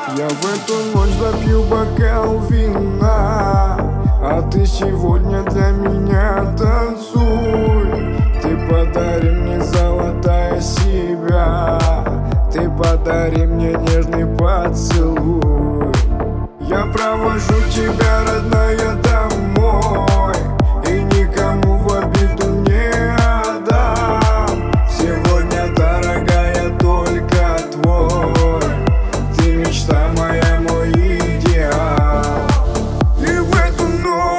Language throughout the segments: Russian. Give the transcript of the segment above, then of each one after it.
Я в эту ночь допью бокал вина, а ты сегодня для меня танцуй. Ты подари мне, золотая, себя, ты подари мне нежный поцелуй. Я провожу тебя, родная, домой, и никому в обиду не отдам. Сегодня, дорогая, только твой, ты мечта моя, мой идеал. И в эту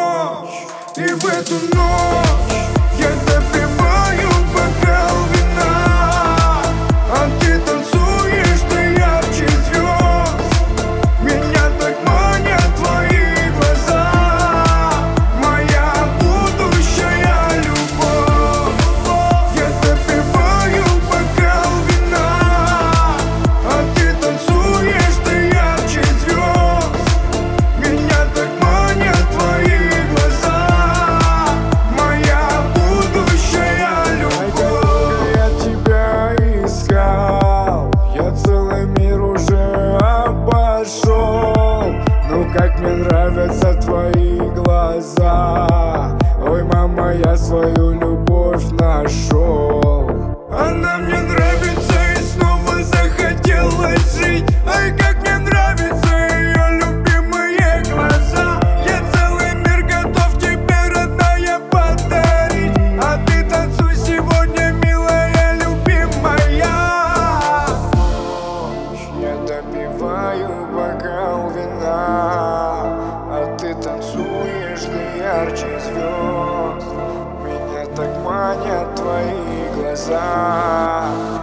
ночь я допиваю бокал вина, а ты танцуешь, ты ярче звезд. Меня так манят твои глаза, моя будущая любовь. Я допиваю бокал вина, а ты танцуешь, ты ярче звезд. Меня так манят твои глаза, моя будущая любовь. Я тебя искал, я целый мир уже обошел. Ну как мне нравятся твои глаза. Ой, мама, я свою любовь нашел. Она мне нравится и снова захотелось жить. Ай, как мне нравятся ее любимые глаза. Я целый мир готов тебе, родная, подарить, а ты танцуй сегодня, милая, любимая. Я допиваю бокал вина, а ты танцуешь, ты ярче звезд. Меня так манят твои глаза.